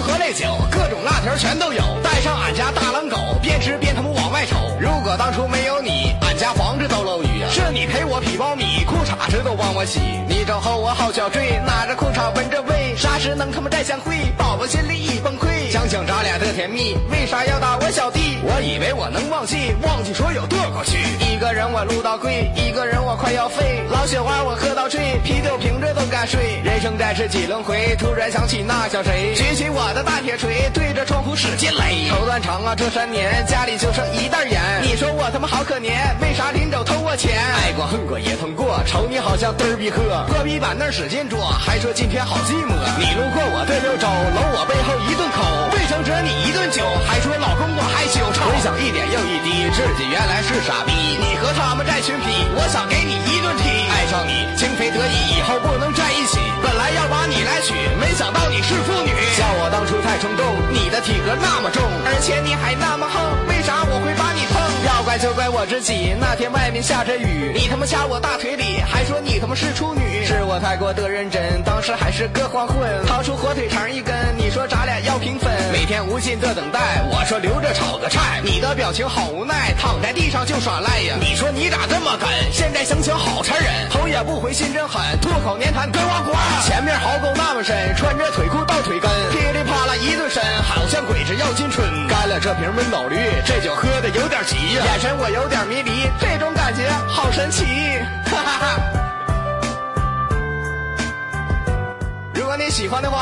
喝那酒，各种辣条全都有，带上俺家大狼狗，边吃边他妈往外瞅。如果当初没有你，俺家房子都漏雨啊！是你陪我劈苞米，裤衩子都帮我洗。你走后我好小坠，拿着裤衩闻着味，啥时能他妈再相会？宝宝心里一崩溃，想想咱俩的甜蜜，为啥要打我小弟？我以为我能忘记说有多过去。一个人我撸到跪，一个人我快要废，老雪花我喝到醉，啤酒瓶子都敢睡。人生在世几轮回，突然想起那叫谁，举起我的大铁锤，对着窗户使劲擂。头断肠啊，这3年家里就剩一袋盐，你说我他妈好可怜，为啥临走偷我钱？爱过恨过也痛过，瞅你好像嘚儿逼喝，隔壁板那儿使劲坐，还说今天好寂寞。你路过我的右手，搂我背后一顿口，未曾折你一顿酒，还说老公我害羞臭。回想一点又一滴，自己原来是傻逼，你和他们在群批，我想给你一顿踢。爱上你情非得已，以后不能在一起，本来要把你来娶，没想到你是妇女。笑我当初太冲动，你的体格那么重，而且你还那么横，为啥我会把你碰？要怪就怪我自己，那天外面下着雨，你他妈掐我大腿里，还说你他妈是处女。是我太过的认真，当时还是个黄昏，掏出火腿肠一根，你说咱俩要平分。每天无尽的等待，我说留着炒个菜，你的表情好无奈，躺在地上就耍赖呀。你说你咋这么梗，现在想想好残忍，头也不回心真狠，吐口黏痰跟我滚。前面壕沟那么深，穿着腿裤到腿根，噼里啪啦一顿身，好像鬼子要进村。干了这瓶闷倒驴，这酒喝的有点急呀，眼神我有点迷离，这种感觉好神奇，哈哈哈。如果你喜欢的话